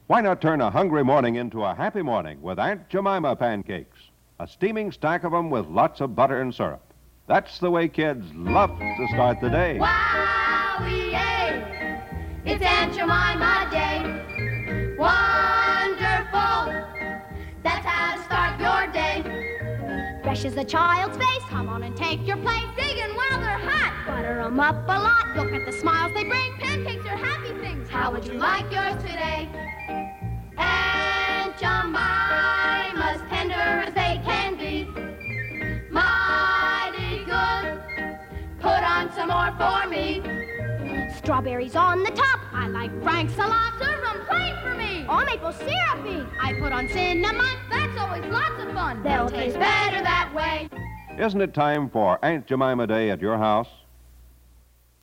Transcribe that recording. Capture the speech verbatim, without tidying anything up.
Why not turn a hungry morning into a happy morning with Aunt Jemima pancakes? A steaming stack of them with lots of butter and syrup. That's the way kids love to start the day. Wow-ee-yay! It's Aunt Jemima Day. Wonderful! That's how to start your day. Fresh as a child's face, come on and take your place. Digging while they're hot. Butter 'em up a lot, look at the smiles they bring. Pancakes are happy things. How would you like yours today? Aunt Jemima's tender as they can be. Mighty good. Put on some more for me. Strawberries on the top, I like Frank's a lot. Serve them plain for me. All maple syrupy, I put on cinnamon. That's always lots of fun. They'll taste better that way. Isn't it time for Aunt Jemima Day at your house?